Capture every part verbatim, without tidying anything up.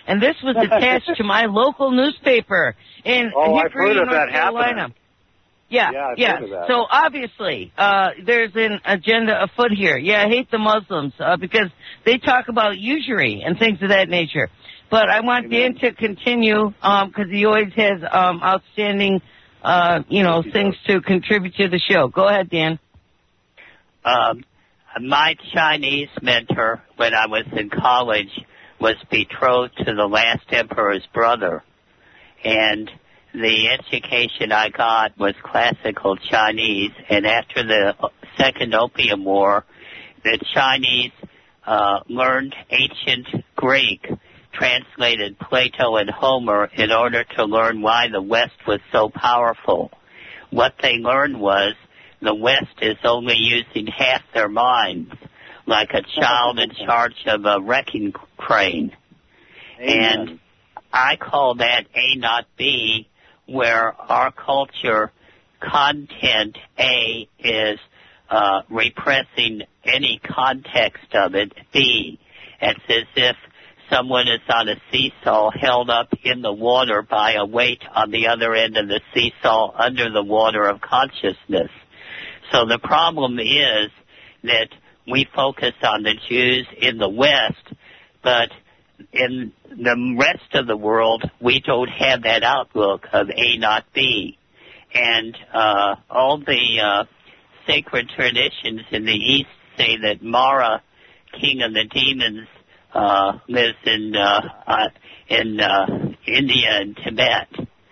and this was attached to my local newspaper in oh, Hickory, I've heard of North that Carolina. happening. Yeah, yeah. I've yeah. Heard of that. So obviously, uh, there's an agenda afoot here. Yeah, I hate the Muslims uh, because they talk about usury and things of that nature. But I want Amen. Dan to continue because um, he always has um, outstanding, uh, you know, things to contribute to the show. Go ahead, Dan. Um, my Chinese mentor when I was in college was betrothed to the last emperor's brother, and the education I got was classical Chinese. And after the Second Opium War, the Chinese uh, learned ancient Greek, translated Plato and Homer in order to learn why the West was so powerful. What they learned was the West is only using half their minds, like a child in charge of a wrecking crane. Amen. And I call that A not B, where our culture content A is uh, repressing any context of it. B, it's as if someone is on a seesaw held up in the water by a weight on the other end of the seesaw under the water of consciousness. So the problem is that we focus on the Jews in the West, but in the rest of the world, we don't have that outlook of A not B. And uh, all the uh, sacred traditions in the East say that Mara, king of the demons, uh, lives in uh, uh, in uh, India and Tibet.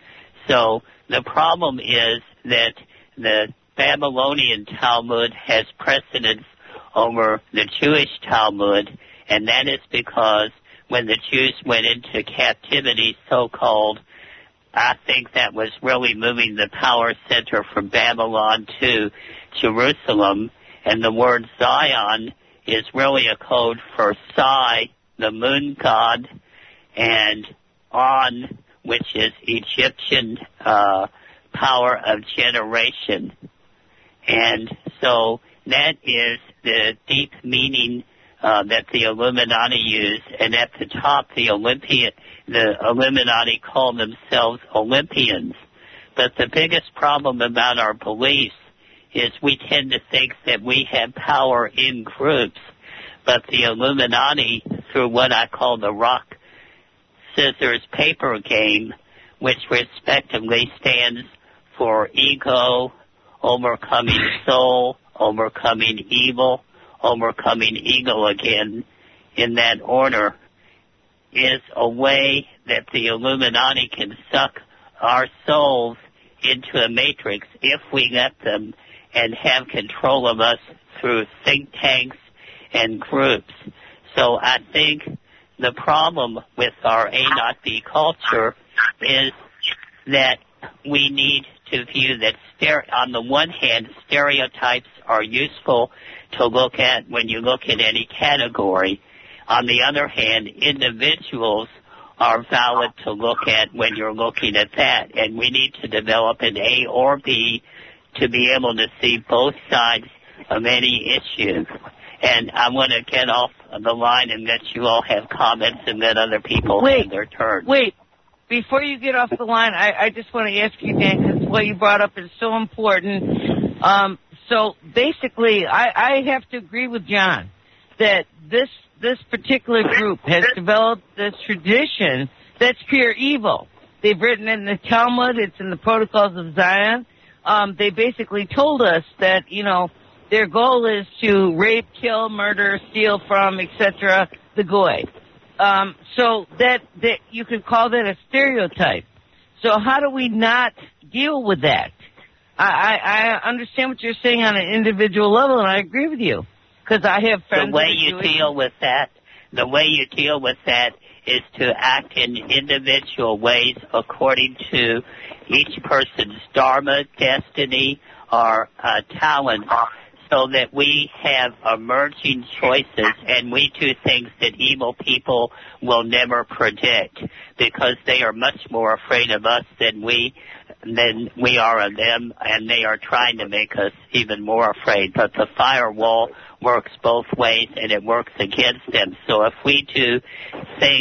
So the problem is that the Babylonian Talmud has precedence over the Jewish Talmud, and that is because when the Jews went into captivity, so-called, I think that was really moving the power center from Babylon to Jerusalem, and the word Zion is really a code for Psi, the moon god, and On, which is Egyptian uh, power of generation. And so that is the deep meaning uh, that the Illuminati use, and at the top, the Olympian, the Illuminati call themselves Olympians. But the biggest problem about our beliefs is we tend to think that we have power in groups, but the Illuminati, through what I call the rock, scissors, paper game, which respectively stands for ego, overcoming soul, overcoming evil, overcoming ego again, in that order, is a way that the Illuminati can suck our souls into a matrix if we let them, and have control of us through think tanks and groups. So I think the problem with our A not B culture is that we need to view that stere- on the one hand, stereotypes are useful to look at when you look at any category. On the other hand, individuals are valid to look at when you're looking at that, and we need to develop an A or B to be able to see both sides of any issue. And I want to get off the line and let you all have comments and let other people wait, have their turn. Wait, before you get off the line, I, I just want to ask you, Dan, because what you brought up is so important. Um, so basically, I, I have to agree with John that this this particular group has developed this tradition that's pure evil. They've written in the Talmud, it's in the Protocols of Zion. Um, they basically told us that, you know, their goal is to rape, kill, murder, steal from, et cetera, the goy. Um, so that, that you could call that a stereotype. So how do we not deal with that? I, I, I understand what you're saying on an individual level, and I agree with you, because I have friends. The way you deal with that, the way you deal with that is to act in individual ways according to each person's dharma, destiny, or uh, talent, so that we have emerging choices and we do things that evil people will never predict, because they are much more afraid of us than we than we are of them, and they are trying to make us even more afraid. But the firewall works both ways, and it works against them. So if we do things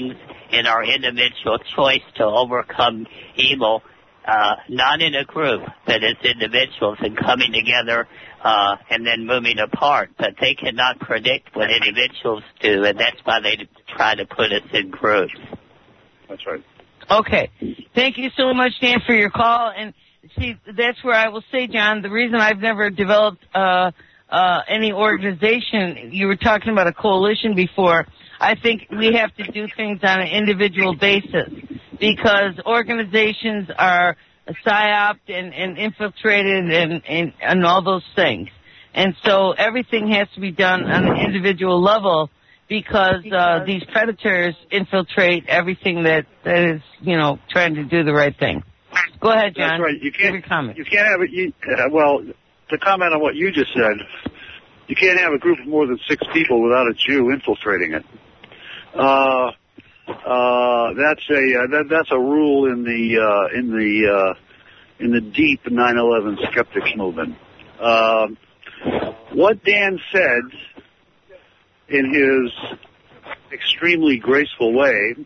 in our individual choice to overcome evil, uh, not in a group, but as individuals and coming together uh, and then moving apart. But they cannot predict what individuals do, and that's why they try to put us in groups. That's right. Okay. Thank you so much, Dan, for your call. And see, that's where I will say, John, the reason I've never developed uh, uh, any organization, you were talking about a coalition before, I think we have to do things on an individual basis because organizations are psyoped and, and infiltrated and, and, and all those things. And so everything has to be done on an individual level because uh, these predators infiltrate everything that, that is, you know, trying to do the right thing. Go ahead, John. That's right. You can't, Give your comment. You can't have it. You, uh, well, to comment on what you just said, you can't have a group of more than six people without a Jew infiltrating it. Uh, uh, that's a uh, that, that's a rule in the uh, in the uh, in the deep nine eleven skeptics movement. Uh, what Dan said in his extremely graceful way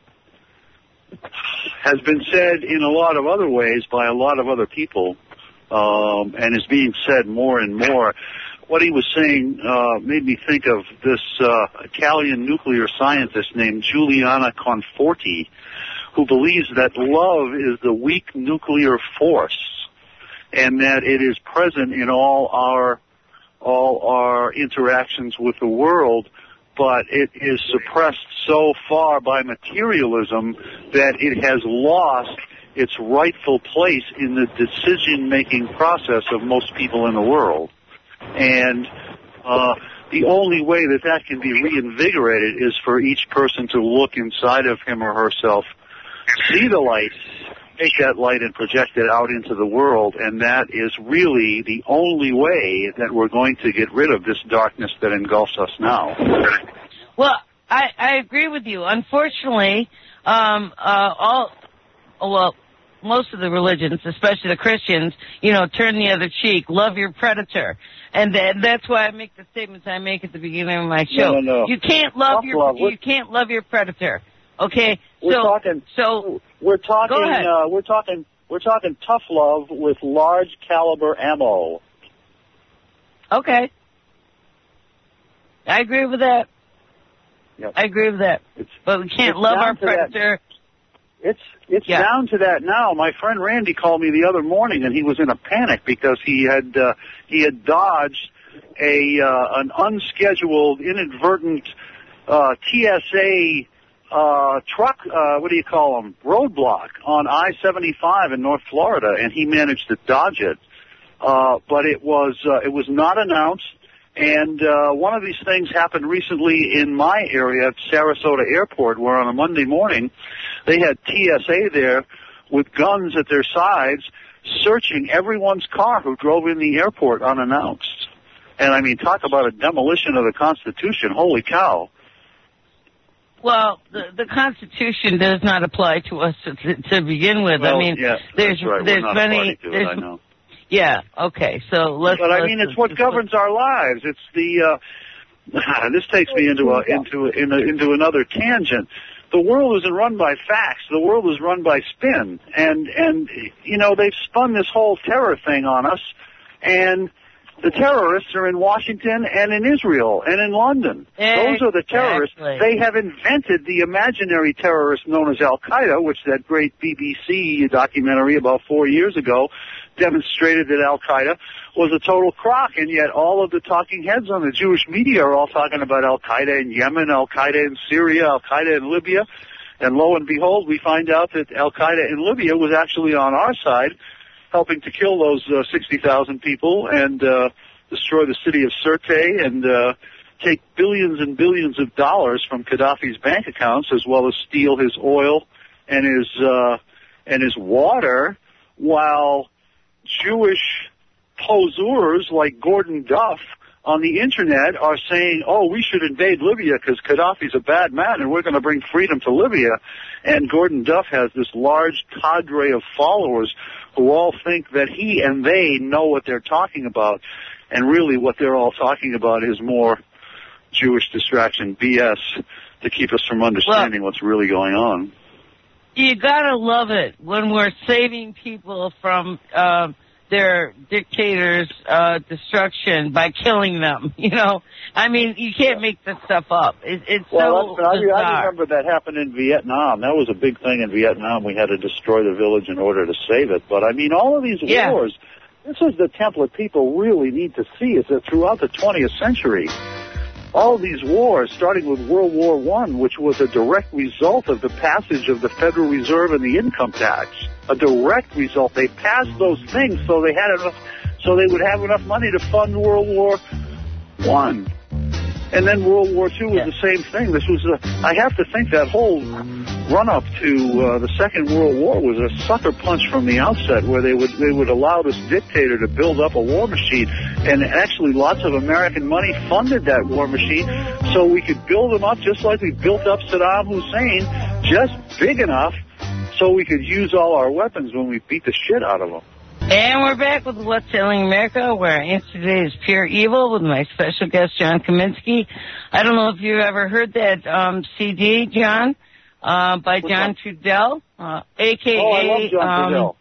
has been said in a lot of other ways by a lot of other people, um, and is being said more and more. What he was saying uh, made me think of this uh, Italian nuclear scientist named Giuliano Conforti, who believes that love is the weak nuclear force, and that it is present in all our all our interactions with the world, but it is suppressed so far by materialism that it has lost its rightful place in the decision-making process of most people in the world. And uh, the only way that that can be reinvigorated is for each person to look inside of him or herself, see the light, take that light and project it out into the world, and that is really the only way that we're going to get rid of this darkness that engulfs us now. Well, I, I agree with you. Unfortunately, um, uh, all, well, most of the religions, especially the Christians, you know, turn the other cheek, love your predator. And then that's why I make the statements I make at the beginning of my show. No, no, no. You can't love Tough your love. you can't love your predator. Okay? We're so talking so we're talking go ahead. uh we're talking we're talking tough love with large caliber ammo. Okay. I agree with that. Yep. I agree with that. It's, but we can't it's love our down to that. predator. It's it's Yeah. down to that now. My friend Randy called me the other morning, and he was in a panic because he had uh, he had dodged a uh, an unscheduled, inadvertent uh, T S A uh, truck. Uh, what do you call them? Roadblock on I seventy-five in North Florida, and he managed to dodge it. Uh, but it was uh, it was not announced. And uh, one of these things happened recently in my area at Sarasota Airport, where on a Monday morning they had T S A there with guns at their sides searching everyone's car who drove in the airport unannounced. And, I mean, talk about a demolition of the Constitution. Holy cow. Well, the, the Constitution does not apply to us to, to begin with. Well, I mean, yes, there's, that's right. there's We're not many... a party to it, there's, I know. Yeah, okay, so let's... But, I let's, mean, it's what governs our lives. It's the... Uh, this takes me into a, into into into another tangent. The world isn't run by facts. The world is run by spin. And, and you know, they've spun this whole terror thing on us, and the terrorists are in Washington and in Israel and in London. Exactly. Those are the terrorists. They have invented the imaginary terrorist known as Al-Qaeda, which that great B B C documentary about four years ago demonstrated that Al-Qaeda was a total crock, and yet all of the talking heads on the Jewish media are all talking about Al-Qaeda in Yemen, Al-Qaeda in Syria, Al-Qaeda in Libya, and lo and behold, we find out that Al-Qaeda in Libya was actually on our side, helping to kill those uh, sixty thousand people and uh, destroy the city of Sirte and uh, take billions and billions of dollars from Gaddafi's bank accounts, as well as steal his oil and his uh, and his water, while Jewish poseurs like Gordon Duff on the internet are saying, oh, we should invade Libya because Gaddafi's a bad man and we're going to bring freedom to Libya. And Gordon Duff has this large cadre of followers who all think that he and they know what they're talking about. And really what they're all talking about is more Jewish distraction B S to keep us from understanding well, what's really going on. You gotta love it when we're saving people from uh, their dictators' uh, destruction by killing them. You know, I mean, you can't make this stuff up. It, it's well, so I, bizarre. I remember that happened in Vietnam. That was a big thing in Vietnam. We had to destroy the village in order to save it. But I mean, all of these yeah. wars. This is the template people really need to see, is that throughout the twentieth century, all these wars, starting with World War One, which was a direct result of the passage of the Federal Reserve and the income tax, a direct result. They passed those things so they had enough, so they would have enough money to fund World War One. And then World War Two was yeah. the same thing. This was, a, I have to think that whole run-up to uh, the Second World War was a sucker punch from the outset, where they would they would allow this dictator to build up a war machine, and actually lots of American money funded that war machine, so we could build them up just like we built up Saddam Hussein, just big enough so we could use all our weapons when we beat the shit out of them. And we're back with What's Selling America, where our answer today is pure evil with my special guest, John Kaminsky. I don't know if you've ever heard that um, C D, John, uh, by What's John that? Trudell, uh, a k a. Oh, I love John um, Trudell.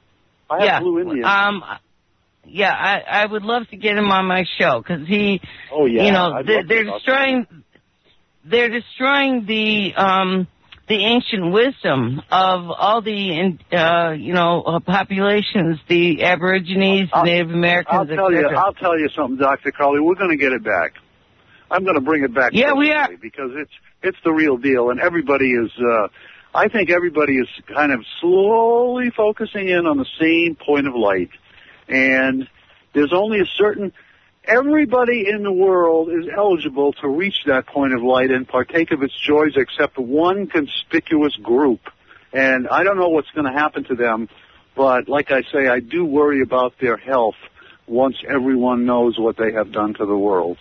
I have yeah, Blue Indian. Um, yeah, I, I would love to get him on my show, because he, oh, yeah, you know, I'd they're, they're destroying, they're destroying the, um, the ancient wisdom of all the, uh, you know, uh, populations, the Aborigines, the Native Americans, I'll tell et you, I'll tell you something, Doctor Crowley. We're going to get it back. I'm going to bring it back. Yeah, we are. Because it's it's the real deal, and everybody is. Uh, I think everybody is kind of slowly focusing in on the same point of light, and there's only a certain. Everybody in the world is eligible to reach that point of light and partake of its joys except one conspicuous group. And I don't know what's going to happen to them, but like I say, I do worry about their health once everyone knows what they have done to the world.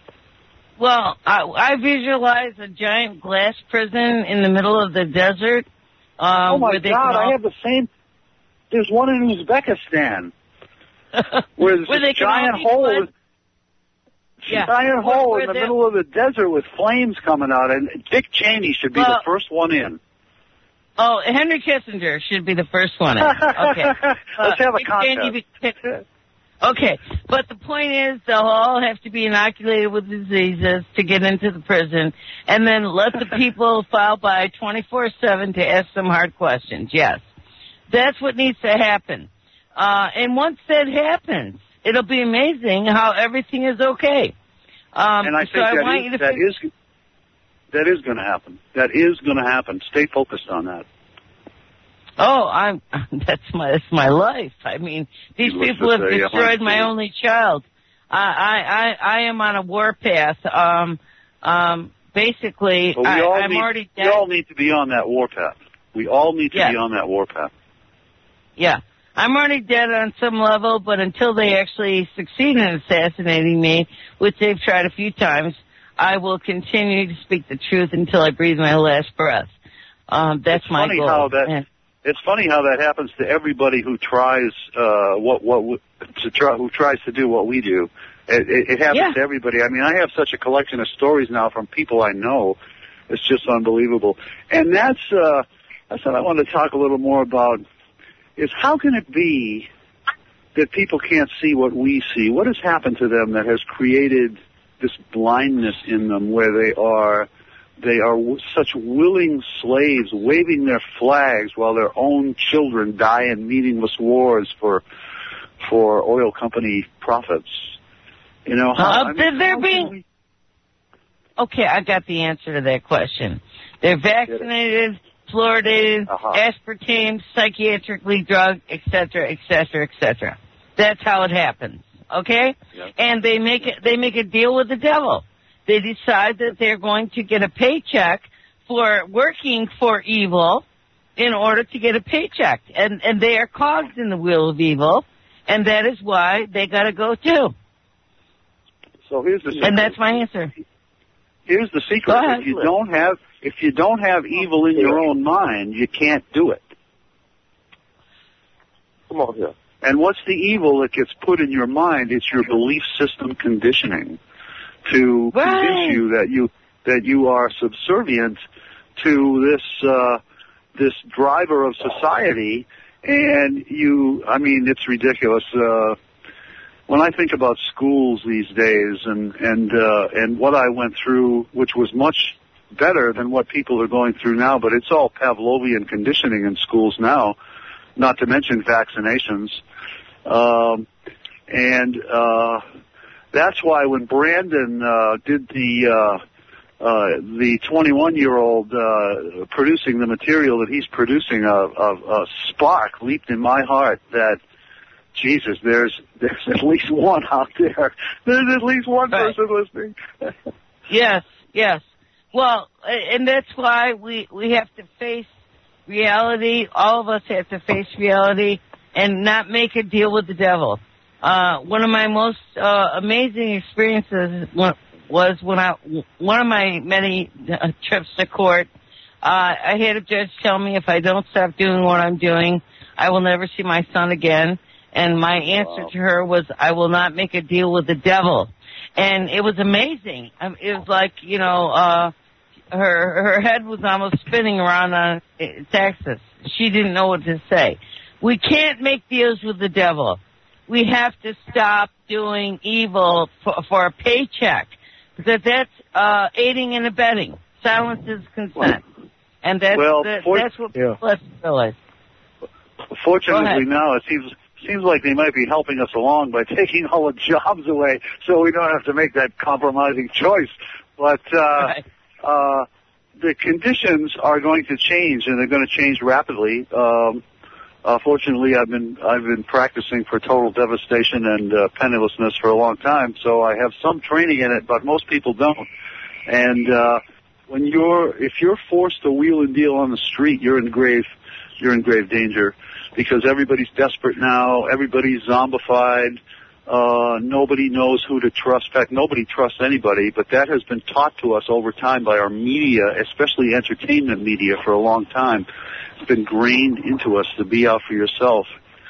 Well, I, I visualize a giant glass prison in the middle of the desert. Um, oh, my where they God, all... I have the same. There's one in Uzbekistan where there's where this giant hole with... Yeah. Giant where, hole where in the they... middle of the desert with flames coming out, and Dick Cheney should be well, the first one in. Oh, Henry Kissinger should be the first one in. Okay. Let's uh, have a Dick contest. Cheney... Okay, but the point is they'll all have to be inoculated with diseases to get into the prison, and then let the people file by twenty-four seven to ask them hard questions. Yes, that's what needs to happen. Uh, and once that happens, it'll be amazing how everything is okay. Um, and I think so I that, want is, you to that, fix- is, that is going to happen. That is going to happen. Stay focused on that. Oh, I'm. That's my that's my life. I mean, these Needless people have say, destroyed my only child. I, I I I am on a war path. Um, um, basically, well, we I, all I'm need, already dead. We all need to be on that war path. We all need to yeah. be on that war path. Yeah, I'm already dead on some level, but until they actually succeed in assassinating me, which they've tried a few times, I will continue to speak the truth until I breathe my last breath. Um, that's it's my funny goal. How that, and, It's funny how that happens to everybody who tries uh, what what to try who tries to do what we do. It, it, it happens yeah. to everybody. I mean, I have such a collection of stories now from people I know. It's just unbelievable. And that's uh, that's what I want to talk a little more about. Is how can it be that people can't see what we see? What has happened to them that has created this blindness in them, where they are? They are w- such willing slaves, waving their flags while their own children die in meaningless wars for for oil company profits. You know, how, uh, I mean, they're how being. we... Okay, I got the answer to that question. They're vaccinated, fluoridated, uh-huh. aspartame, psychiatrically drugged, et cetera, et cetera, et cetera. That's how it happens. Okay, Yep. and they make it. They make a deal with the devil. They decide that they're going to get a paycheck for working for evil in order to get a paycheck. And, and they are cogs in the wheel of evil, and that is why they got to go too. So here's the secret. And that's my answer. Here's the secret. Go ahead, if you Liz. don't have if you don't have evil in your own mind, you can't do it. Come on here. And what's the evil that gets put in your mind? It's your belief system conditioning. To right. convince you that you that you are subservient to this uh, this driver of society, and you, I mean, it's ridiculous. Uh, when I think about schools these days and and uh, and what I went through, which was much better than what people are going through now, but it's all Pavlovian conditioning in schools now, not to mention vaccinations. Um, and uh, that's why when Brandon uh, did the uh, uh, the twenty-one-year-old uh, producing the material that he's producing, a, a, a spark leaped in my heart that, Jesus, there's there's at least one out there. There's at least one right. person listening. Yes, yes. Well, and that's why we, we have to face reality. All of us have to face reality and not make a deal with the devil. Uh, one of my most uh, amazing experiences was when I, one of my many uh, trips to court, uh, I had a judge tell me if I don't stop doing what I'm doing, I will never see my son again. And my answer wow. to her was, I will not make a deal with the devil. And it was amazing. Um, it was like, you know, uh, her her head was almost spinning around on its axis. She didn't know what to say. We can't make deals with the devil. We have to stop doing evil for, for a paycheck, because that's uh, aiding and abetting. Silence is consent, and that's well, the, for, that's what yeah. people have to realize. Fortunately, now it seems seems like they might be helping us along by taking all the jobs away, so we don't have to make that compromising choice. But uh, Right. uh, the conditions are going to change, and they're going to change rapidly. Um, uh, fortunately, I've been I've been practicing for total devastation and uh, pennilessness for a long time, so I have some training in it, but most people don't. And uh, when you're if you're forced to wheel and deal on the street, you're in grave you're in grave danger, because everybody's desperate now. Everybody's zombified. Uh, nobody knows who to trust. In fact, nobody trusts anybody, but that has been taught to us over time by our media, especially entertainment media, for a long time. It's been grained into us to be out for yourself.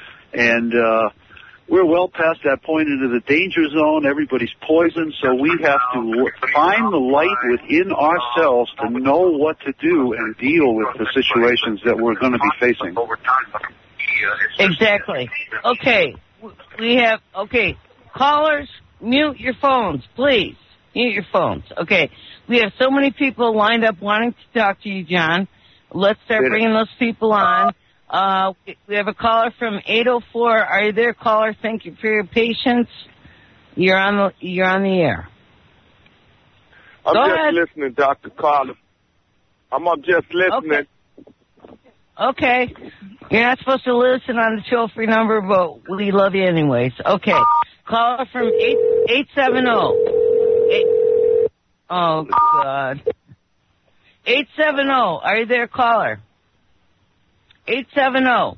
And uh, we're well past that point into the danger zone. Everybody's poisoned, so we have to find the light within ourselves to know what to do and deal with the situations that we're going to be facing. Exactly. Okay. We have, okay, callers, mute your phones, please. Mute your phones. Okay. We have so many people lined up wanting to talk to you, John. Let's start bringing those people on. Uh, we have a caller from eight oh four. Are you there, caller? Thank you for your patience. You're on the, you're on the air. I'm Go just ahead. listening, Doctor Carter. I'm just listening. Okay. Okay. You're not supposed to listen on the toll-free number, but we love you anyways. Okay. Caller from eight eight seven zero. Eight, oh, God. eight seven zero. Are you there, caller? eight seven zero.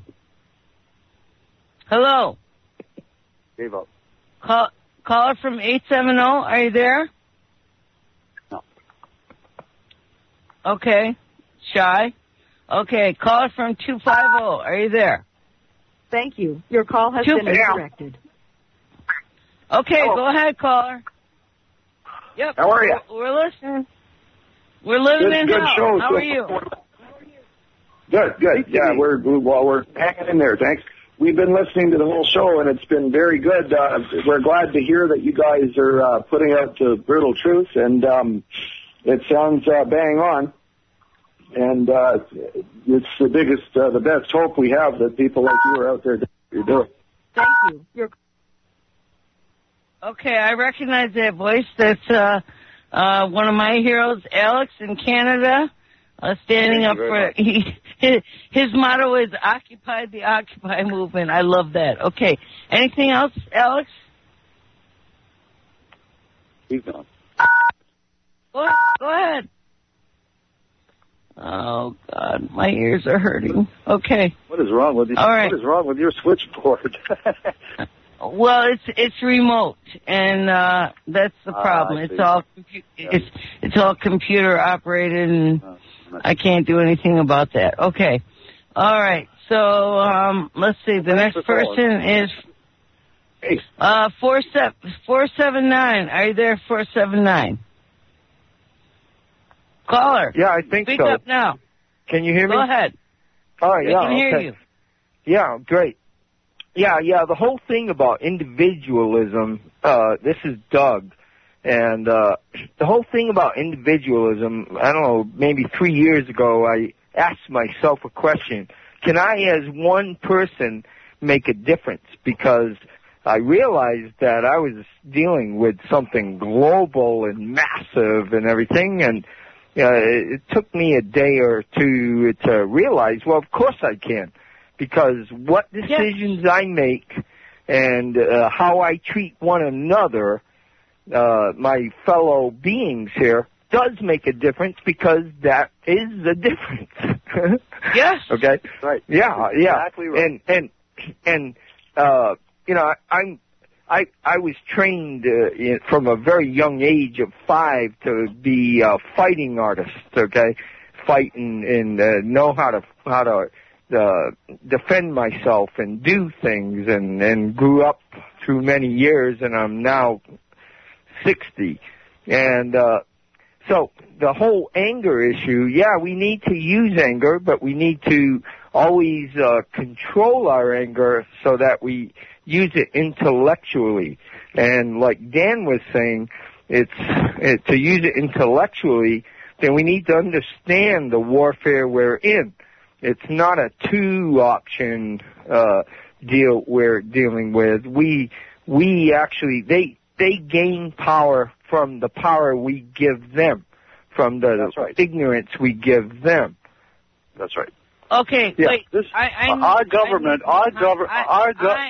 Hello. Gave up. Call, caller from eight seven zero. Are you there? No. Okay. Shy. Okay, caller from two five zero. Are you there? Thank you. Your call has Two, been redirected. Okay, Hello. go ahead, caller. Yep. How are you? We're listening. We're living Good, in good hell. show. How so are you? Good, good. Yeah, we're well, we're hanging in there. Thanks. We've been listening to the whole show, and it's been very good. Uh, we're glad to hear that you guys are uh, putting out the brutal truth, and um, it sounds uh, bang on. And uh, it's the biggest, uh, the best hope we have that people like you are out there doing what you're doing. Thank you. Your Okay, I recognize that voice. That's uh, uh, one of my heroes, Alex in Canada, uh, standing Thank up you for. very He, his, his motto is "Occupy the Occupy movement." I love that. Okay, anything else, Alex? He's gone. Go, go ahead. Oh God, my ears are hurting. Okay. What is wrong with you? All right. What is wrong with your switchboard? Well, it's it's remote, and uh that's the Ah, problem. I it's see. all compu- Yeah. it's it's all computer operated, and Oh, I can't do anything about that. Okay. All right. So um let's see. The Thanks next for calling. person is Hey. uh four seven four seven nine. Are you there? Four seven nine. Caller. Yeah, I think Speak so. up now. Can you hear me? Go ahead. All right, I yeah, can hear okay. you. Yeah, great. Yeah, yeah, the whole thing about individualism, uh, this is Doug, and uh, the whole thing about individualism, I don't know, maybe three years ago, I asked myself a question. Can I, as one person, make a difference? Because I realized that I was dealing with something global and massive and everything, and uh, it took me a day or two to realize, well, of course I can. Because what decisions yes. I make and uh, how I treat one another, uh, my fellow beings here, does make a difference because that is the difference. Yes. Okay. Right. Yeah. Yeah. Exactly right. And and and uh, you know, I'm I I was trained uh, in, from a very young age of five to be a fighting artist. Okay, fight and, and uh, know how to how to. Uh, defend myself and do things, and, and grew up through many years, and I'm now sixty. And uh, so the whole anger issue, yeah, we need to use anger, but we need to always uh, control our anger so that we use it intellectually. And like Dan was saying, it's it, to use it intellectually, then we need to understand the warfare we're in. It's not a two-option uh, deal we're dealing with. We we actually they they gain power from the power we give them, from the right. ignorance we give them. That's right. Okay, yeah. wait. This, I, I our need, government, I our government, our go- I,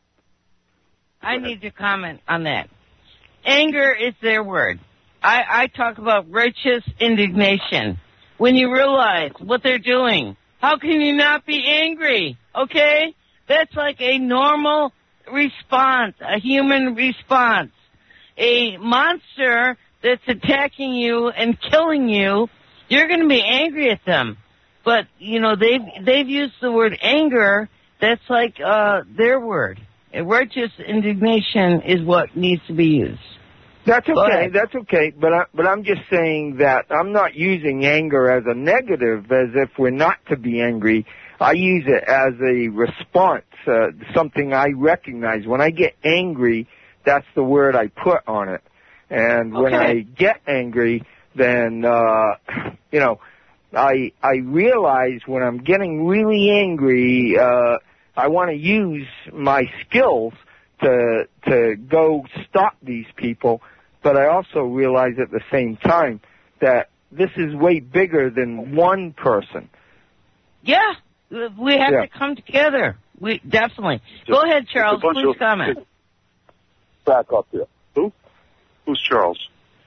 I need to comment on that. Anger is their word. I, I talk about righteous indignation. When you realize what they're doing, how can you not be angry? Okay? That's like a normal response, a human response. A monster that's attacking you and killing you, you're going to be angry at them. But, you know, they've, they've used the word anger. That's like uh, their word. A righteous indignation is what needs to be used. That's okay. That's okay. But I, but I'm just saying that I'm not using anger as a negative, as if we're not to be angry. I use it as a response, uh, something I recognize. When I get angry, that's the word I put on it. And when okay. I get angry, then uh, you know, I I realize when I'm getting really angry, uh, I want to use my skills to to go stop these people. But I also realize at the same time that this is way bigger than one person. Yeah, we have yeah. to come together. We definitely. Just, Go ahead, Charles. Please of, comment. Back up there. Who? Who's Charles?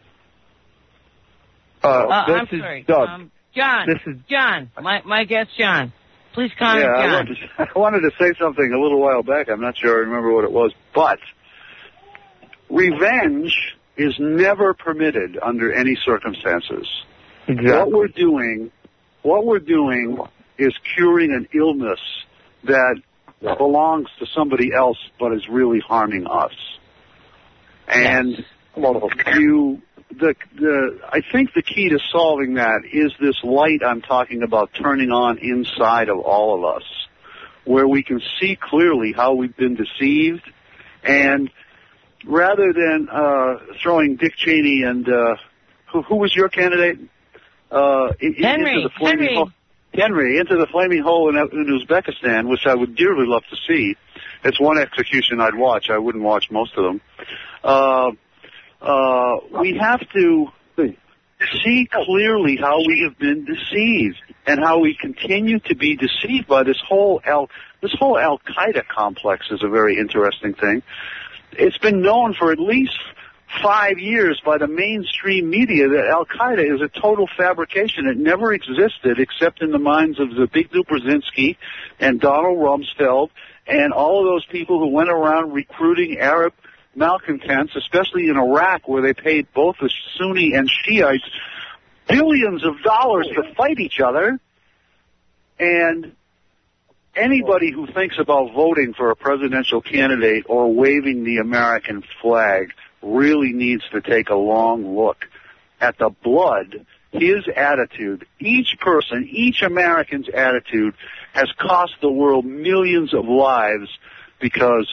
Uh, uh, this I'm is sorry. Doug. Um, John. This is John. My my guest, John. Please comment, yeah, John. I wanted, to, I wanted to say something a little while back. I'm not sure I remember what it was, but revenge is never permitted under any circumstances. Exactly. What we're doing, what we're doing is curing an illness that belongs to somebody else but is really harming us. And yes. you, the, the, I think the key to solving that is this light I'm talking about turning on inside of all of us, where we can see clearly how we've been deceived, and rather than uh, throwing Dick Cheney and uh, who, who was your candidate? Uh, Henry. Into the flaming Henry. Hole, Henry into the flaming hole in, in Uzbekistan, which I would dearly love to see. It's one execution I'd watch. I wouldn't watch most of them. Uh, uh, we have to see clearly how we have been deceived and how we continue to be deceived by this whole Al this whole Al Qaeda complex is a very interesting thing. It's been known for at least five years by the mainstream media that Al Qaeda is a total fabrication. It never existed except in the minds of Zbigniew Brzezinski and Donald Rumsfeld and all of those people who went around recruiting Arab malcontents, especially in Iraq, where they paid both the Sunni and Shiites billions of dollars to fight each other. And anybody who thinks about voting for a presidential candidate or waving the American flag really needs to take a long look at the blood his attitude, each person, each American's attitude has cost the world millions of lives because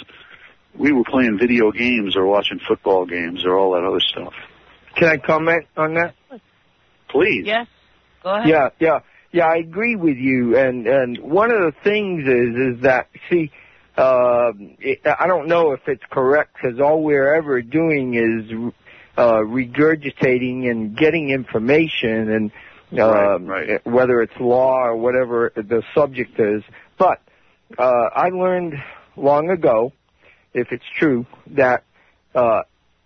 we were playing video games or watching football games or all that other stuff. Can I comment on that? Please. Yes. Go ahead. Yeah, yeah, yeah. I agree with you. And and one of the things is is that see, uh, it, I don't know if it's correct because all we're ever doing is uh, regurgitating and getting information, and uh, right, right. whether it's law or whatever the subject is. But uh, I learned long ago, if it's true, that uh,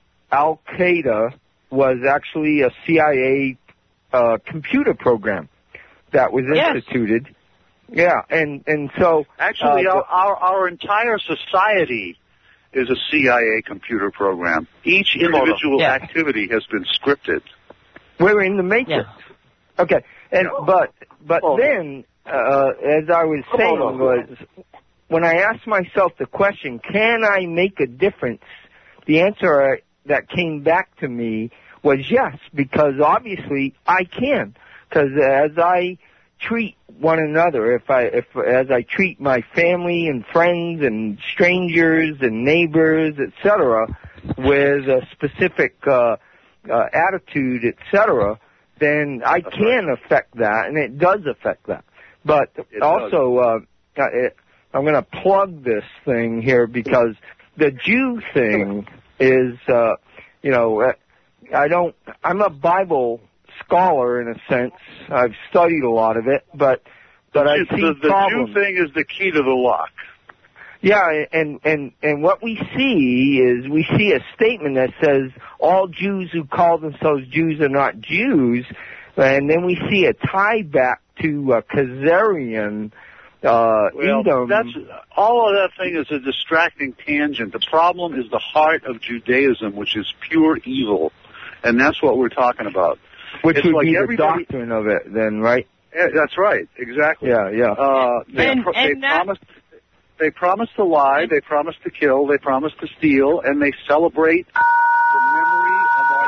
Al Qaeda was actually a C I A uh, computer program that was yes. instituted. Yeah, and and so actually, uh, our, our our entire society is a C I A computer program. Each individual yeah. activity has been scripted. We're in the matrix. Yeah. Okay, and but but oh. then, uh, as I was saying, oh. was when I asked myself the question, can I make a difference? The answer that came back to me was yes, because obviously I can. Because as I treat one another, if I, if as I treat my family and friends and strangers and neighbors, et cetera, with a specific uh, uh, attitude, et cetera, then I That's can right. affect that, and it does affect that. But it also, uh, it, I'm going to plug this thing here because the Jew thing is, uh, you know, I don't, I'm a Bible scholar in a sense. I've studied a lot of it, but, but I see the, the problems. Jew thing is the key to the lock. Yeah, and, and, and what we see is we see a statement that says all Jews who call themselves Jews are not Jews, and then we see a tie back to uh, Khazarian uh, well, Edom. That's, all of that thing is a distracting tangent. The problem is the heart of Judaism, which is pure evil, and that's what we're talking about. Which it's would like be the everybody, doctrine of it then, right? Yeah, that's right, exactly. Yeah, yeah. Uh, they And- pro- and they that- promise they promise to lie, they promise to kill, they promise to steal, and they celebrate the memory of our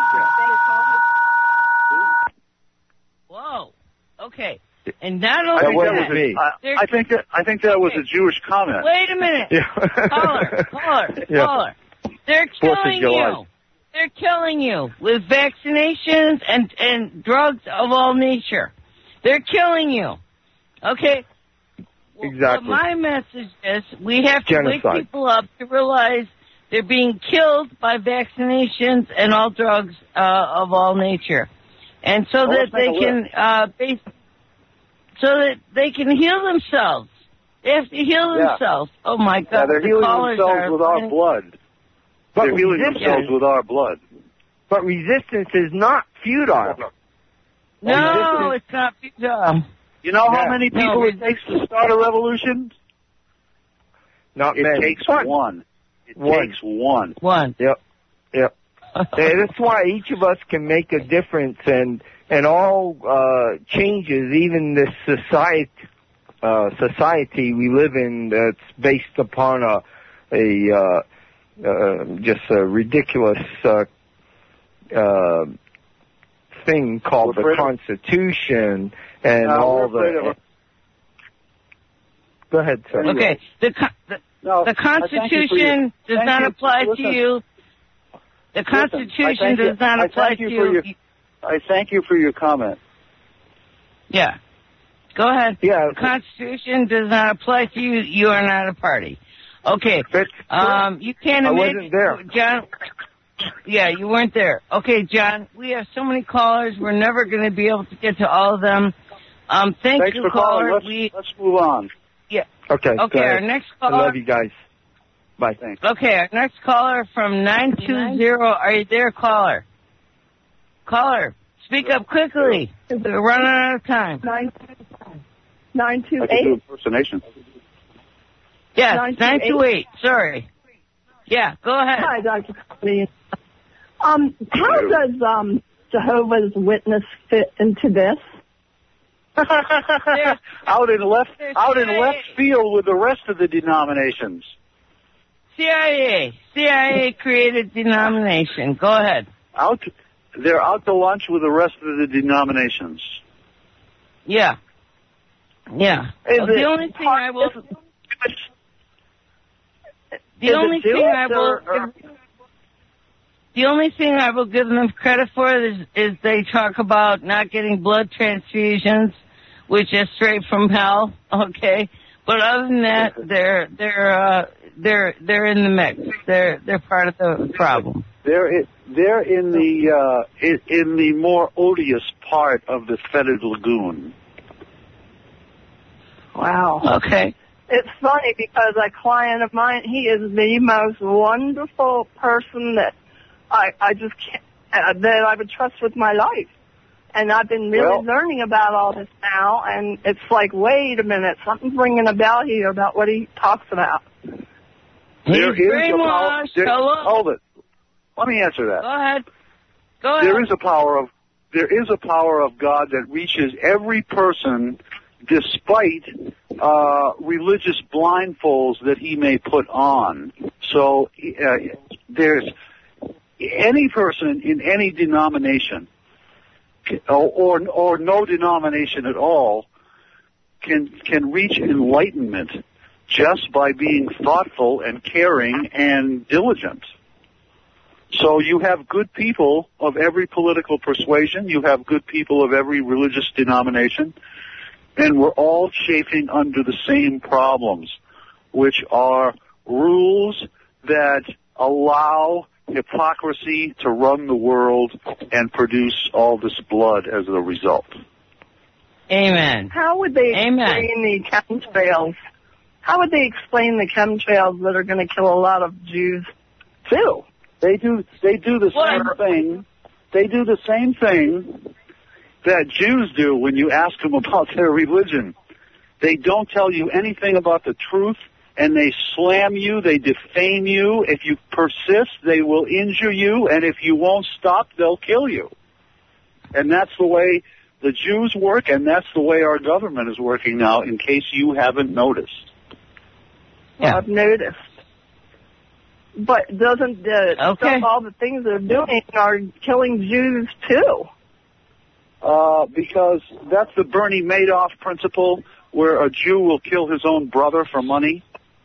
death. Whoa. Okay. And not I only think that wasn't was me. a, I, I think that I think that was a Jewish comment. Wait a minute. Yeah. Caller, caller, Yeah. caller. They're Fourth of killing July. you. They're killing you with vaccinations and, and drugs of all nature. They're killing you. Okay? Well, Exactly. what my message is, we have to Genocide. wake people up to realize they're being killed by vaccinations and all drugs uh, of all nature. And so Well, that let's make they a can, uh, base, so that they can heal themselves. They have to heal Yeah. themselves. Oh my God. Yeah, they're the healing callers themselves are with our running- blood. But They're healing resistance, themselves with our blood. but resistance is not futile. No, it's not futile. You know Yeah. how many No, people it resist- takes to start a revolution? Not It many. takes But- one. It One. takes one. One. Yep. Yep. And that's why each of us can make a difference, and and all uh, changes, even this society uh, society we live in, that's based upon a a uh, uh, just a ridiculous uh, uh, thing called We're the afraid of- Constitution and No, all we're afraid of the. it. Go ahead, sir. Okay. The, co- the, No, the I thank you for your- Constitution does thank not you. apply Listen. to you. The Listen, I Constitution thank you- does not I apply thank to you for you. your- I thank you for your comment. Yeah. Go ahead. Yeah. The Constitution does not apply to you. You are not a party. Okay. That's Um, you can't I imagine, wasn't there. John. Yeah, you weren't there. Okay, John. We have so many callers. We're never going to be able to get to all of them. Um, thank Thanks you, for calling. caller. Let's, We let's move on. yeah. Okay. go Okay, our ahead. next I caller. love you guys. Bye. Thanks. Okay, our next caller from nine two zero. Are you there, caller? Caller, speak up quickly. We're running out of time. Nine, nine two I can do eight. impersonation. Yes, nine two nine two eight. Sorry. Yeah, go ahead. Hi, Doctor Cody. Um, how does um Jehovah's Witness fit into this? out in left, there's out in C I A. left field with the rest of the denominations. C I A. C I A created denomination. Go ahead. Out, they're out to lunch with the rest of the denominations. Yeah. Yeah. Well, the only thing I will... The only thing I will... The only thing I will give them credit for is, is they talk about not getting blood transfusions, which is straight from hell, okay? But other than that, they're they're uh, they're they're in the mix. They're they're part of the problem. They're in, they're in the uh, in, in the more odious part of the fetid lagoon. Wow. Okay. It's funny because a client of mine, he is the most wonderful person that I I just can't, uh, that I would trust with my life. And I've been really well, learning about all this now, and it's like, wait a minute, something's ringing a bell here about what he talks about. There He's is a power. There, hold it. Let me answer that. Go ahead. Go ahead. There is a power of there is a power of God that reaches every person, despite uh, religious blindfolds that he may put on. So uh, there's any person in any denomination, or, or or no denomination at all, can can reach enlightenment just by being thoughtful and caring and diligent. So you have good people of every political persuasion, you have good people of every religious denomination, and we're all chafing under the same problems, which are rules that allow hypocrisy to run the world and produce all this blood as a result. Amen. How would they Amen. explain the chemtrails? How would they explain the chemtrails that are going to kill a lot of Jews too? They do. They do the What? same thing. They do the same thing that Jews do when you ask them about their religion. They don't tell you anything about the truth, and they slam you. They defame you. If you persist, they will injure you, and if you won't stop, they'll kill you. And that's the way the Jews work, and that's the way our government is working now, in case you haven't noticed. Yeah. I've noticed. But doesn't the Okay. stuff, all the things they're doing are killing Jews too? Uh, because that's the Bernie Madoff principle, where a Jew will kill his own brother for money.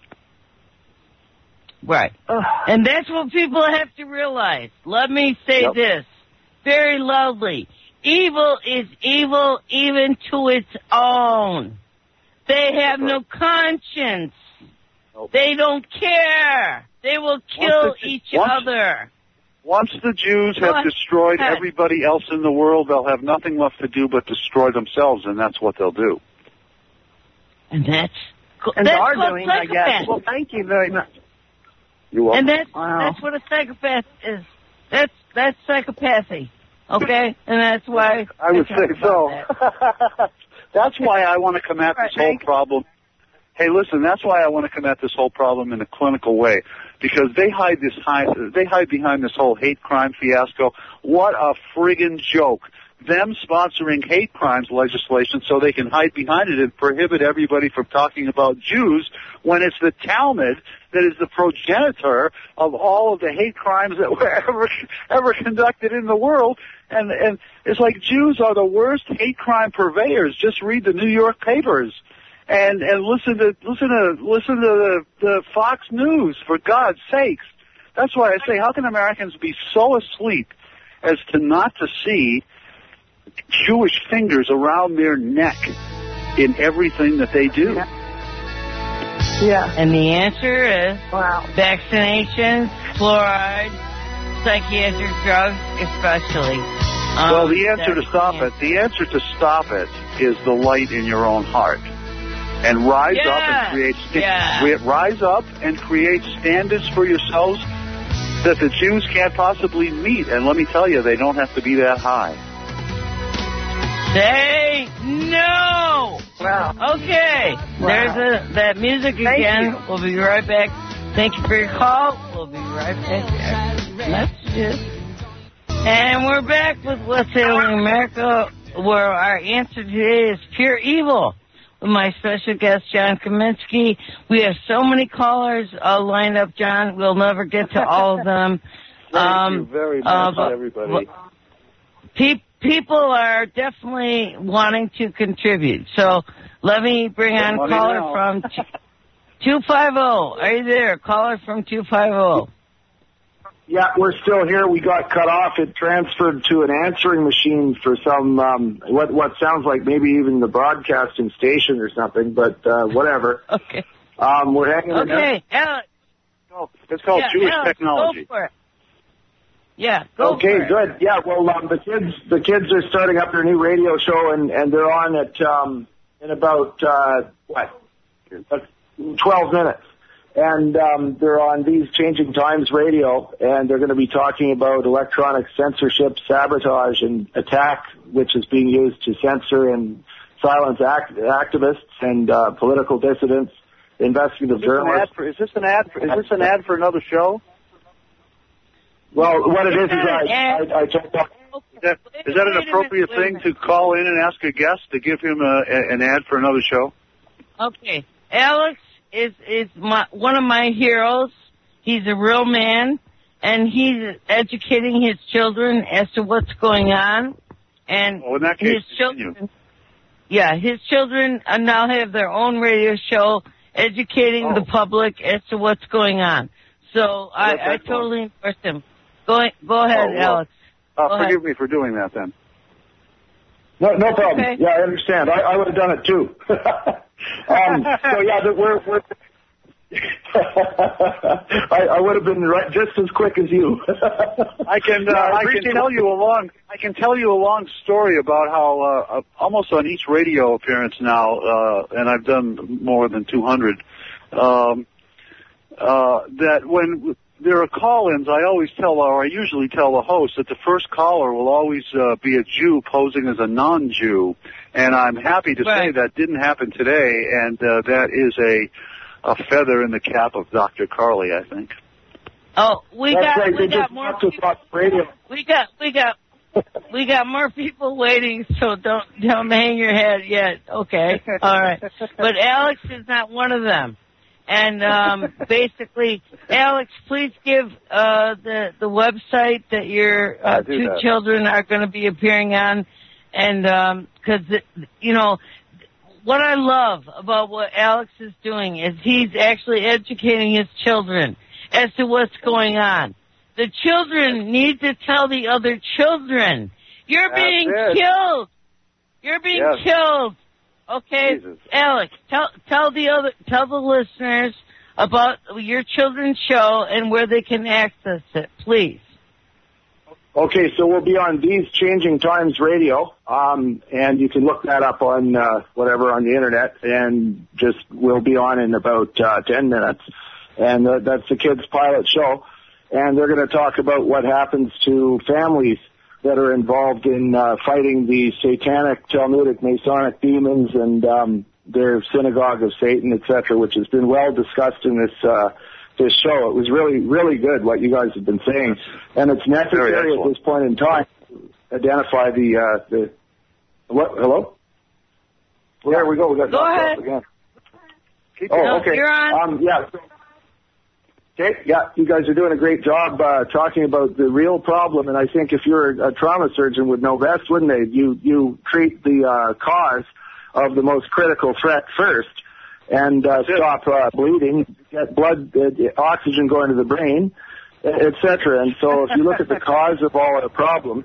Right. Ugh. And that's what people have to realize. Let me say Yep. this very loudly. Evil is evil even to its own. They have no conscience. Nope. They don't care. They will kill Once the- each once- other. Once the Jews Go have ahead. destroyed Go ahead. everybody else in the world, they'll have nothing left to do but destroy themselves, and that's what they'll do. And that's, And that's are called doing, I guess. psychopath. Well, thank you very much. You will. And that's Wow. that's what a psychopath is. That's that's psychopathy. Okay? And that's why I would talk say about so. that. That's why I want to come at Right, this whole Hank? problem. Hey, listen, that's why I want to come at this whole problem in a clinical way, because they hide this high, they hide behind this whole hate crime fiasco. What a friggin' joke. Them sponsoring hate crimes legislation so they can hide behind it and prohibit everybody from talking about Jews, when it's the Talmud that is the progenitor of all of the hate crimes that were ever ever conducted in the world. And and it's like Jews are the worst hate crime purveyors. Just read the New York papers and and listen to listen to listen to the, the Fox News, for God's sakes. That's why I say, how can Americans be so asleep as to not to see Jewish fingers around their neck in everything that they do? Yeah. yeah. And the answer is Wow. vaccinations, fluoride, psychiatric drugs, especially. Um, Well, the answer to that's stop the it, the answer to stop it is the light in your own heart. And rise Yeah. up and create, sta- Yeah. re- rise up and create standards for yourselves that the Jews can't possibly meet. And let me tell you, they don't have to be that high. Say no! Wow. Okay, Wow. there's a, that music Thank again. you. We'll be right back. Thank you for your call. We'll be right back after messages. And we're back with What's Ailing America, where our answer today is pure evil. With my special guest, John Kaminsky. We have so many callers uh, lined up, John. We'll never get to all of them. Thank um, you very uh, much, but- everybody. pe- people are definitely wanting to contribute. So let me bring on a caller now. From two five zero. Are you there? Caller from two five zero. Yeah, we're still here. We got cut off. It transferred to an answering machine for some, um, what what sounds like maybe even the broadcasting station or something, but uh, whatever. Okay. Um, we're hanging in there. Okay, Alex. It's called yeah, Jewish Alex, technology. Go for it. Yeah, go okay, for it. good. Yeah, well, um, the kids the kids are starting up their new radio show, and, and they're on at um, in about uh, what twelve minutes. And um, they're on These Changing Times Radio, and they're going to be talking about electronic censorship, sabotage, and attack, which is being used to censor and silence act- activists and uh, political dissidents, investigative journalists. For, is this an ad? For, is this an ad for another show? Well, what it is is I I, I checked out. Is that, is that an appropriate thing to call in and ask a guest to give him a, a, an ad for another show? Okay, Alex is is my, one of my heroes. He's a real man, and he's educating his children as to what's going on. And well, in that case, his children, yeah, his children now have their own radio show educating oh. the public as to what's going on. So well, I, I totally endorse him. Go go ahead, oh, well, Alex. Uh, go forgive ahead. me for doing that then. No, no problem. Okay. Yeah, I understand. I, I would have done it too. um, so yeah, we're, we're I, I would have been right just as quick as you. I can uh, yeah, I, I can tell you a long I can tell you a long story about how uh, uh, almost on each radio appearance now, uh, and I've done more than two hundred. Um, uh, that when there are call-ins, I always tell, or I usually tell the host that the first caller will always uh, be a Jew posing as a non-Jew, and I'm happy to right. say that didn't happen today, and uh, that is a a feather in the cap of Doctor Carly, I think. Oh, we That's got right. we They got just more talked people. about radio. We got we got we got more people waiting, so don't don't hang your head yet. Okay, all right. But Alex is not one of them. And um, basically, Alex, please give uh, the the website that your uh, two that. children are going to be appearing on, and because um, you know what I love about what Alex is doing is he's actually educating his children as to what's going on. The children need to tell the other children, "You're That's being it. killed. You're being yes. killed." Okay, Jesus. Alex, tell tell the other tell the listeners about your children's show and where they can access it, please. Okay, so we'll be on These Changing Times Radio, um, and you can look that up on uh, whatever on the internet, and just we'll be on in about uh, ten minutes, and uh, that's the kids' pilot show, and they're going to talk about what happens to families that are involved in uh, fighting the satanic, Talmudic, Masonic demons and um, their synagogue of Satan, et cetera, which has been well discussed in this uh, this show. It was really, really good what you guys have been saying, and it's necessary at this point in time to identify the uh, the what? Hello. Well, there we go. We got go ahead. Again. Keep oh, okay. You're on. Um, yeah. Okay, yeah, you guys are doing a great job uh, talking about the real problem, and I think if you're a trauma surgeon would know best, wouldn't they? You you treat the uh, cause of the most critical threat first, and uh, stop uh, bleeding, get blood, uh, oxygen going to the brain, et cetera. And so, if you look at the cause of all the problems,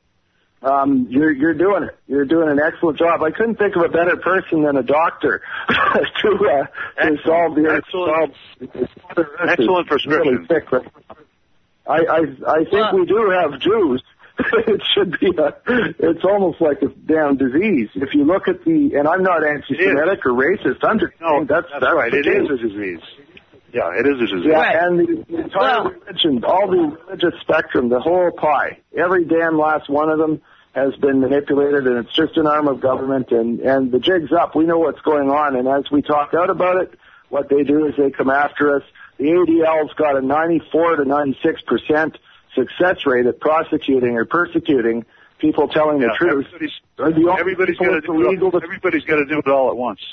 um, you're you're doing it. You're doing an excellent job. I couldn't think of a better person than a doctor to uh, to solve the excellent, solve, excellent prescription. Really thick, right? I I I think well, we do have Jews. It should be a. It's almost like a damn disease. If you look at the, and I'm not anti-Semitic or racist. I'm just no, saying that's that's, that's right. It is a disease. Yeah, it is a disease. Yeah, right. and the, the entire well, religion, all the religious spectrum, the whole pie, every damn last one of them has been manipulated, and it's just an arm of government, and, and the jig's up. We know what's going on, and as we talk out about it, what they do is they come after us. The A D L's got a ninety-four to ninety-six percent success rate at prosecuting or persecuting people telling yeah, the truth. Everybody's, everybody's got to do it. Everybody's got to do it all at once.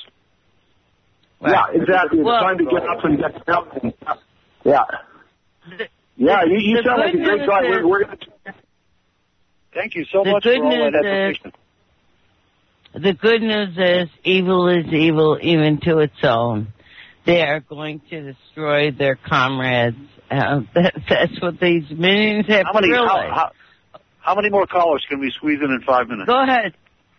Right. Yeah, exactly. Well, it's time to get up and get out. Yeah. Yeah, you, you sound like a great guy. We're, we're going to... Thank you so the much good for all news that information. Is, the good news is evil is evil even to its own. They are going to destroy their comrades. Uh, that, that's what these minions have how many, realized. How, how, how many more callers can we squeeze in in five minutes? Go ahead.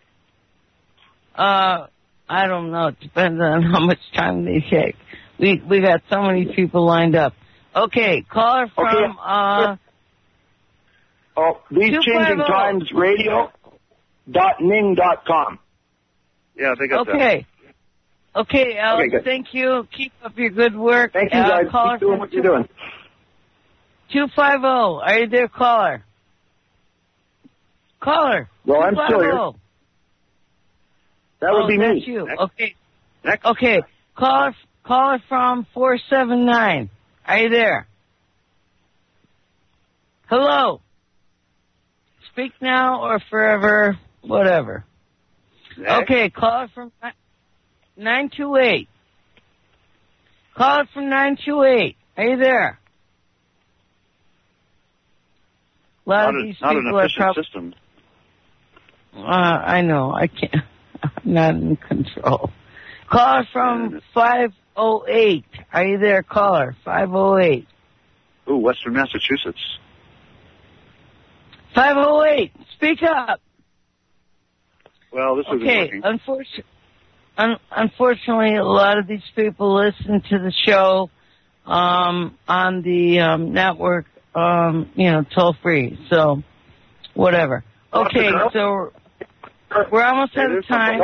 Uh, I don't know. It depends on how much time they take. We we got so many people lined up. Okay, caller from okay. uh. Oh, these changing times radio dot ning dot com. Yeah, they got okay. that. Okay, Alex, okay, thank you. Keep up your good work. Thank you, uh, guys. Caller Keep doing what you're doing. two five zero. Are you there, caller? Caller. Well, I'm still here. That would oh, be that's me. you. Next. Okay. Next. Okay. Caller, caller from four seven nine. Are you there? Hello. Speak now or forever, whatever. Next. Okay, caller from nine two eight. Caller from nine two eight. Are you there? A lot not of a, these not people an are efficient probably... system. Uh, I know. I can't. I'm not in control. Caller from five oh eight. Are you there, caller? five oh eight. Ooh, Western Massachusetts. five oh eight. Speak up. Well, this isn't okay. working. Unfortunately, un- unfortunately, a lot of these people listen to the show um, on the um, network, um, you know, toll free. So, whatever. Okay, so we're almost out of time.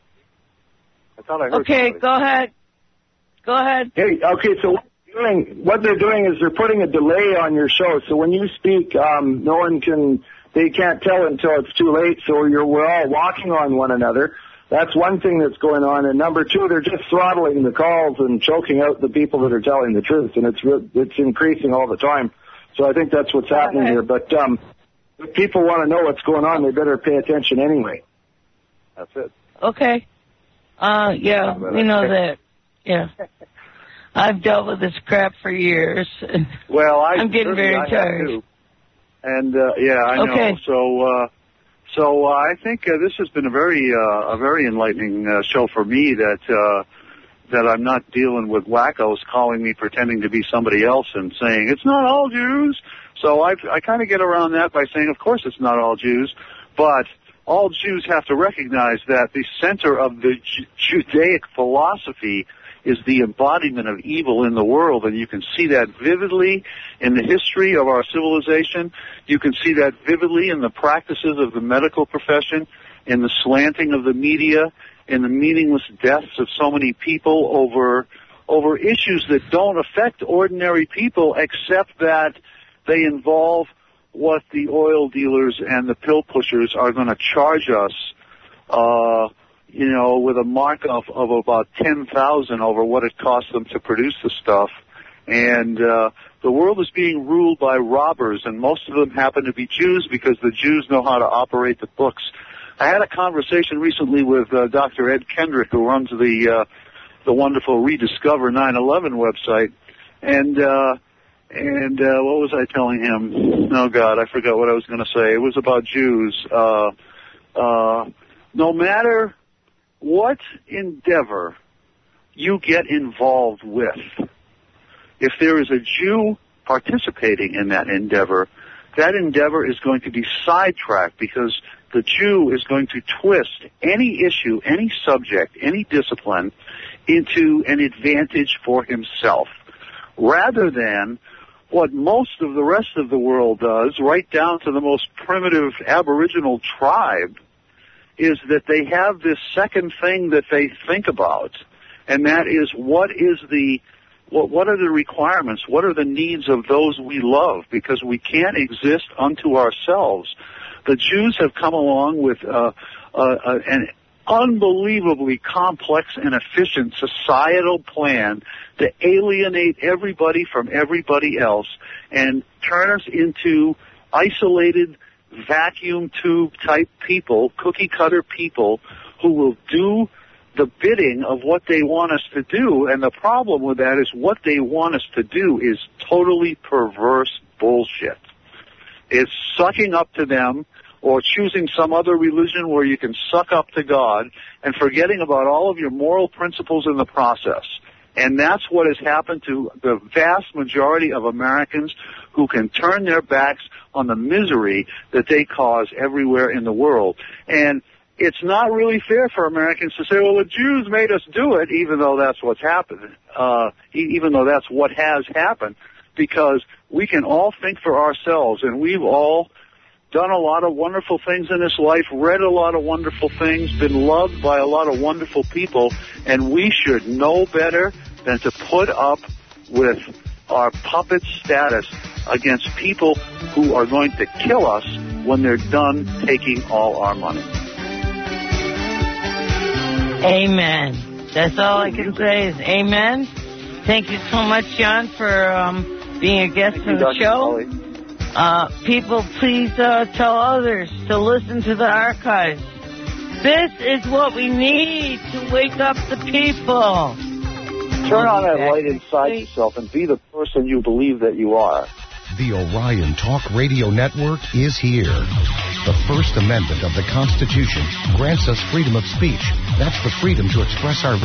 I thought I heard Okay, somebody. go ahead. Go ahead. Hey, okay, so what they're doing, what they're doing is they're putting a delay on your show. So when you speak, um, no one can, they can't tell until it's too late. So you're, we're all walking on one another. That's one thing that's going on. And number two, they're just throttling the calls and choking out the people that are telling the truth. And it's, it's increasing all the time. So I think that's what's happening Okay. here. But, um, if people want to know what's going on, they better pay attention anyway. That's it. Okay. Uh, yeah, we know that. Yeah. I've dealt with this crap for years. Well, I I'm getting very I have tired. too. And uh, yeah, I know. Okay. So, uh, so uh, I think uh, this has been a very, uh, a very enlightening uh, show for me. That uh, that I'm not dealing with wackos calling me pretending to be somebody else and saying it's not all Jews. So I, I kind of get around that by saying, of course, it's not all Jews, but all Jews have to recognize that the center of the Ju- Judaic philosophy is the embodiment of evil in the world, and you can see that vividly in the history of our civilization. You can see that vividly in the practices of the medical profession, in the slanting of the media, in the meaningless deaths of so many people over over issues that don't affect ordinary people, except that they involve what the oil dealers and the pill pushers are going to charge us, uh, you know, with a markup of about ten thousand over what it costs them to produce the stuff. And uh, the world is being ruled by robbers, and most of them happen to be Jews because the Jews know how to operate the books. I had a conversation recently with uh, Doctor Ed Kendrick, who runs the uh, the wonderful Rediscover nine eleven website, and uh, and uh, what was I telling him? Oh God, I forgot what I was going to say. It was about Jews. Uh, uh, no matter what endeavor you get involved with, if there is a Jew participating in that endeavor, that endeavor is going to be sidetracked because the Jew is going to twist any issue, any subject, any discipline into an advantage for himself, rather than what most of the rest of the world does, right down to the most primitive Aboriginal tribe, is that they have this second thing that they think about, and that is what is the what, what are the requirements, what are the needs of those we love, because we can't exist unto ourselves. The Jews have come along with uh, uh, uh, an unbelievably complex and efficient societal plan to alienate everybody from everybody else and turn us into isolated vacuum tube type people, cookie cutter people who will do the bidding of what they want us to do. And the problem with that is what they want us to do is totally perverse bullshit. It's sucking up to them or choosing some other religion where you can suck up to God and forgetting about all of your moral principles in the process. And that's what has happened to the vast majority of Americans who can turn their backs on the misery that they cause everywhere in the world. And it's not really fair for Americans to say, well, the Jews made us do it, even though that's what's happened, uh, even though that's what has happened, because we can all think for ourselves, and we've all done a lot of wonderful things in this life, read a lot of wonderful things, been loved by a lot of wonderful people, and we should know better than to put up with our puppet status against people who are going to kill us when they're done taking all our money. Amen. That's all I can say is amen. Thank you so much, John, for um, being a guest on the show. Uh, people, please uh, tell others to listen to the archives. This is what we need to wake up the people. Turn on that light inside yourself and be the person you believe that you are. The Orion Talk Radio Network is here. The First Amendment of the Constitution grants us freedom of speech. That's the freedom to express our